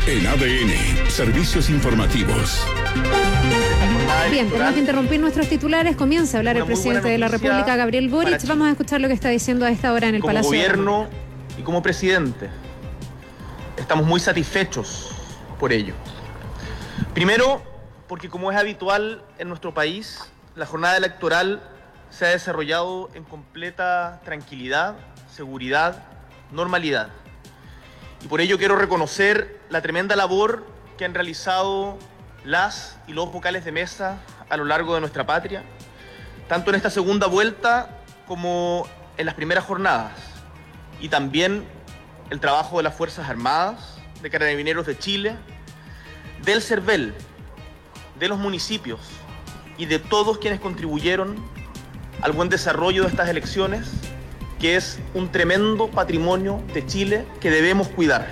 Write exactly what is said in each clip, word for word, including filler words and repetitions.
En A D N, Servicios Informativos. Bien, tenemos que interrumpir nuestros titulares. Comienza a hablar el presidente de la República, Gabriel Boric. Vamos a escuchar lo que está diciendo a esta hora en el Palacio. Como gobierno y como presidente, estamos muy satisfechos por ello. Primero, porque como es habitual en nuestro país, la jornada electoral se ha desarrollado en completa tranquilidad, seguridad, normalidad. Y por ello quiero reconocer la tremenda labor que han realizado las y los vocales de mesa a lo largo de nuestra patria, tanto en esta segunda vuelta como en las primeras jornadas, y también el trabajo de las Fuerzas Armadas, de Carabineros de Chile, del CERVEL, de los municipios y de todos quienes contribuyeron al buen desarrollo de estas elecciones, que es un tremendo patrimonio de Chile que debemos cuidar.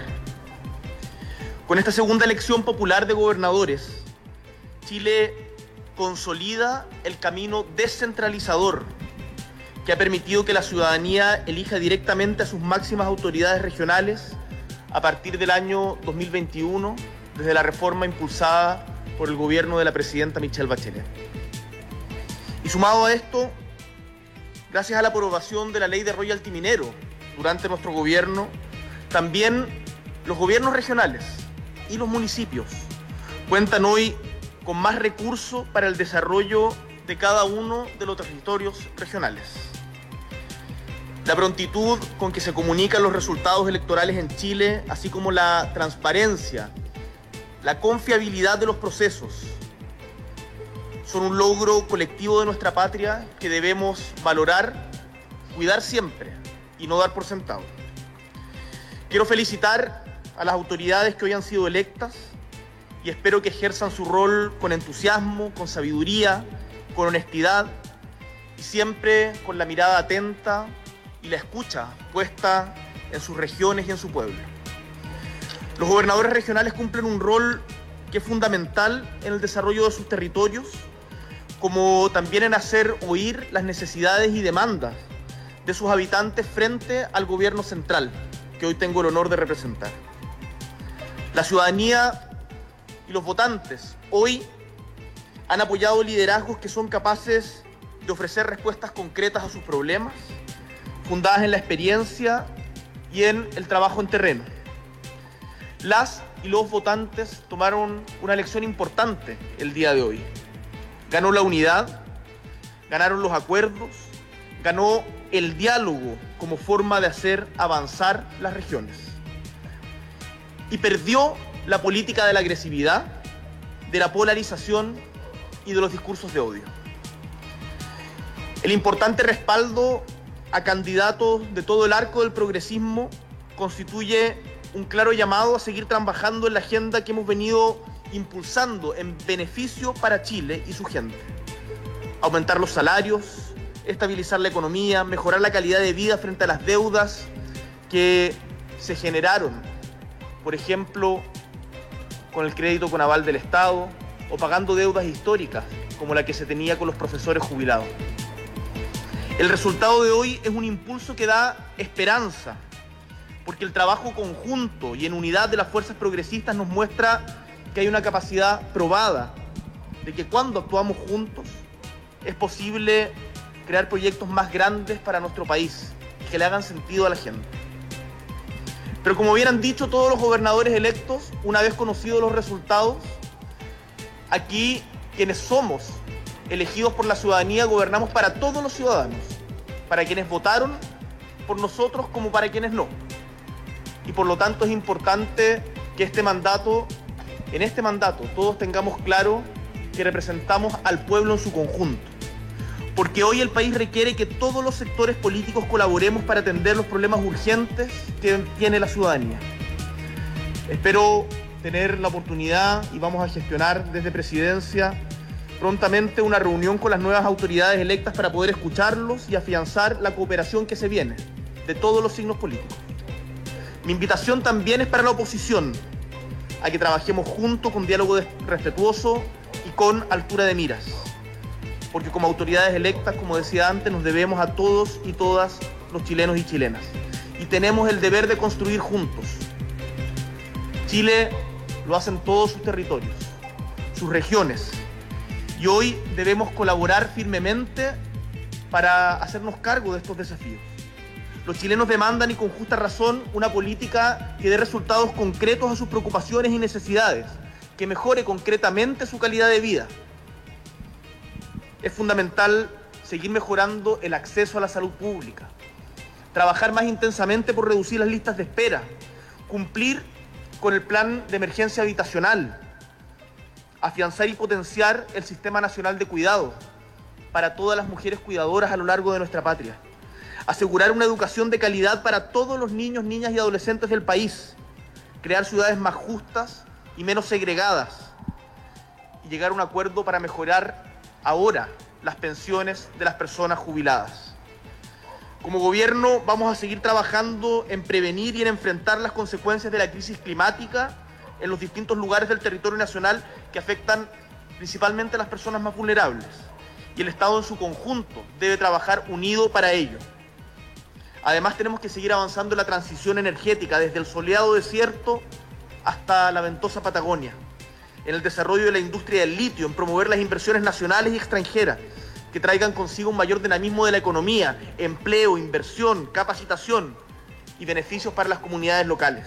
Con esta segunda elección popular de gobernadores, Chile consolida el camino descentralizador que ha permitido que la ciudadanía elija directamente a sus máximas autoridades regionales a partir del año dos mil veintiuno, desde la reforma impulsada por el gobierno de la presidenta Michelle Bachelet. Y sumado a esto, gracias a la aprobación de la ley de royalty minero durante nuestro gobierno, también los gobiernos regionales y los municipios cuentan hoy con más recursos para el desarrollo de cada uno de los territorios regionales. La prontitud con que se comunican los resultados electorales en Chile, así como la transparencia, la confiabilidad de los procesos, son un logro colectivo de nuestra patria que debemos valorar, cuidar siempre y no dar por sentado. Quiero felicitar a las autoridades que hoy han sido electas y espero que ejerzan su rol con entusiasmo, con sabiduría, con honestidad y siempre con la mirada atenta y la escucha puesta en sus regiones y en su pueblo. Los gobernadores regionales cumplen un rol que es fundamental en el desarrollo de sus territorios, como también en hacer oír las necesidades y demandas de sus habitantes frente al gobierno central, que hoy tengo el honor de representar. La ciudadanía y los votantes hoy han apoyado liderazgos que son capaces de ofrecer respuestas concretas a sus problemas, fundadas en la experiencia y en el trabajo en terreno. Las y los votantes tomaron una lección importante el día de hoy. Ganó la unidad, ganaron los acuerdos, ganó el diálogo como forma de hacer avanzar las regiones. Y perdió la política de la agresividad, de la polarización y de los discursos de odio. El importante respaldo a candidatos de todo el arco del progresismo constituye un claro llamado a seguir trabajando en la agenda que hemos venido impulsando en beneficio para Chile y su gente. Aumentar los salarios, estabilizar la economía, mejorar la calidad de vida frente a las deudas que se generaron, por ejemplo, con el crédito con aval del Estado o pagando deudas históricas como la que se tenía con los profesores jubilados. El resultado de hoy es un impulso que da esperanza, porque el trabajo conjunto y en unidad de las fuerzas progresistas nos muestra que hay una capacidad probada de que cuando actuamos juntos es posible crear proyectos más grandes para nuestro país, que le hagan sentido a la gente. Pero como bien han dicho todos los gobernadores electos, una vez conocidos los resultados, aquí quienes somos elegidos por la ciudadanía gobernamos para todos los ciudadanos, para quienes votaron por nosotros como para quienes no. Y por lo tanto es importante que este mandato, en este mandato, todos tengamos claro que representamos al pueblo en su conjunto. Porque hoy el país requiere que todos los sectores políticos colaboremos para atender los problemas urgentes que tiene la ciudadanía. Espero tener la oportunidad y vamos a gestionar desde Presidencia prontamente una reunión con las nuevas autoridades electas para poder escucharlos y afianzar la cooperación que se viene de todos los signos políticos. Mi invitación también es para la oposición, a que trabajemos juntos con diálogo respetuoso y con altura de miras. Porque como autoridades electas, como decía antes, nos debemos a todos y todas los chilenos y chilenas. Y tenemos el deber de construir juntos. Chile lo hacen todos sus territorios, sus regiones. Y hoy debemos colaborar firmemente para hacernos cargo de estos desafíos. Los chilenos demandan, y con justa razón, una política que dé resultados concretos a sus preocupaciones y necesidades, que mejore concretamente su calidad de vida. Es fundamental seguir mejorando el acceso a la salud pública, trabajar más intensamente por reducir las listas de espera, cumplir con el plan de emergencia habitacional, afianzar y potenciar el Sistema Nacional de Cuidado para todas las mujeres cuidadoras a lo largo de nuestra patria, asegurar una educación de calidad para todos los niños, niñas y adolescentes del país, crear ciudades más justas y menos segregadas y llegar a un acuerdo para mejorar ahora las pensiones de las personas jubiladas. Como gobierno vamos a seguir trabajando en prevenir y en enfrentar las consecuencias de la crisis climática en los distintos lugares del territorio nacional que afectan principalmente a las personas más vulnerables. Y el Estado en su conjunto debe trabajar unido para ello. Además tenemos que seguir avanzando en la transición energética desde el soleado desierto hasta la ventosa Patagonia, en el desarrollo de la industria del litio, en promover las inversiones nacionales y extranjeras que traigan consigo un mayor dinamismo de la economía, empleo, inversión, capacitación y beneficios para las comunidades locales.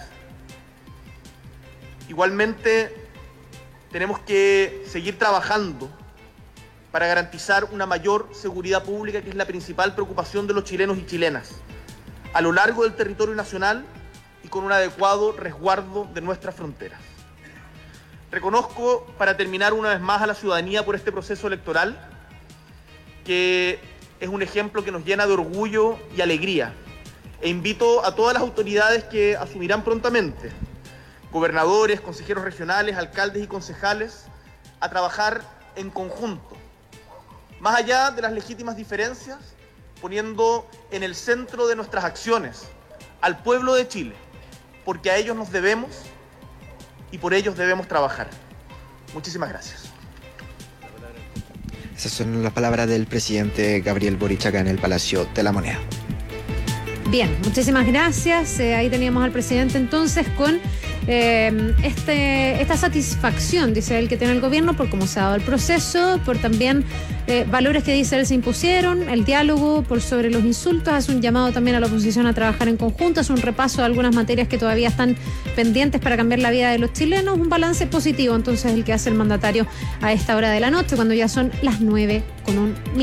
Igualmente, tenemos que seguir trabajando para garantizar una mayor seguridad pública, que es la principal preocupación de los chilenos y chilenas, a lo largo del territorio nacional y con un adecuado resguardo de nuestras fronteras. Reconozco, para terminar una vez más, a la ciudadanía por este proceso electoral, que es un ejemplo que nos llena de orgullo y alegría. E invito a todas las autoridades que asumirán prontamente, gobernadores, consejeros regionales, alcaldes y concejales, a trabajar en conjunto, más allá de las legítimas diferencias, poniendo en el centro de nuestras acciones al pueblo de Chile, porque a ellos nos debemos y por ellos debemos trabajar. Muchísimas gracias. Esas son las palabras del presidente Gabriel Boric acá en el Palacio de la Moneda. Bien, muchísimas gracias. Eh, ahí teníamos al presidente entonces con eh, este, esta satisfacción, dice él, que tiene el gobierno por cómo se ha dado el proceso, por también eh, valores que dice él se impusieron, el diálogo por sobre los insultos, hace un llamado también a la oposición a trabajar en conjunto, hace un repaso de algunas materias que todavía están pendientes para cambiar la vida de los chilenos, un balance positivo entonces el que hace el mandatario a esta hora de la noche, cuando ya son las nueve con un